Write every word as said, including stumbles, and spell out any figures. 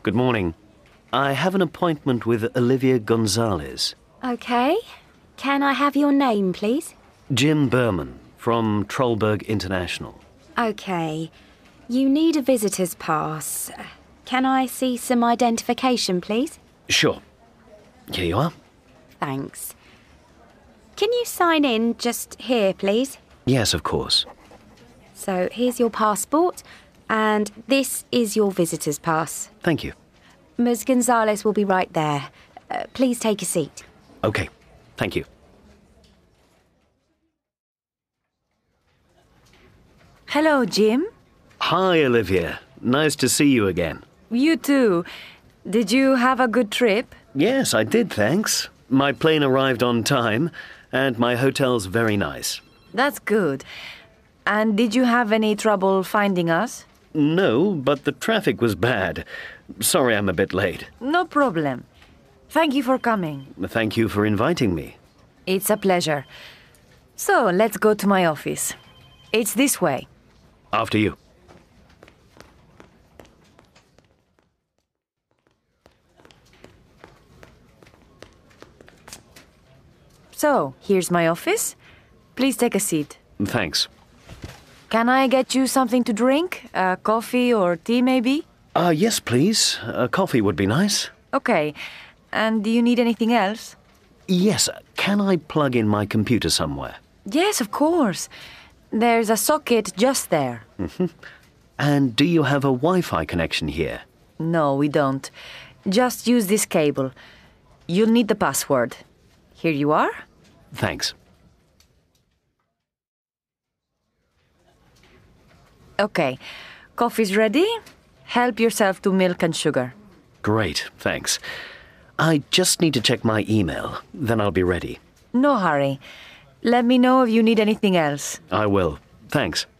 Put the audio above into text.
Good morning. I have an appointment with Olivia Gonzalez. Okay. Can I have your name, please? Jim Berman, from Trollberg International. Okay. You need a visitor's pass. Can I see some identification, please? Sure. Here you are. Thanks. Can you sign in just here, please? Yes, of course. So here's your passport, and this is your visitor's pass. Thank you. Miz Gonzalez will be right there. Uh, please take a seat. Okay. Thank you. Hello, Jim. Hi, Olivia. Nice to see you again. You too. Did you have a good trip? Yes, I did, thanks. My plane arrived on time, and my hotel's very nice. That's good. And did you have any trouble finding us? No, but the traffic was bad. Sorry I'm a bit late. No problem. Thank you for coming. Thank you for inviting me. It's a pleasure. So, let's go to my office. It's this way. After you. So, here's my office. Please take a seat. Thanks. Can I get you something to drink? Uh, coffee or tea, maybe? Uh, yes, please. A coffee would be nice. Okay. And do you need anything else? Yes, can I plug in my computer somewhere? Yes, of course. There's a socket just there. Mm-hmm. And do you have a Wi-Fi connection here? No, we don't. Just use this cable. You'll need the password. Here you are. Thanks. Okay. Coffee's ready. Help yourself to milk and sugar. Great, thanks. I just need to check my email, then I'll be ready. No hurry. Let me know if you need anything else. I will. Thanks.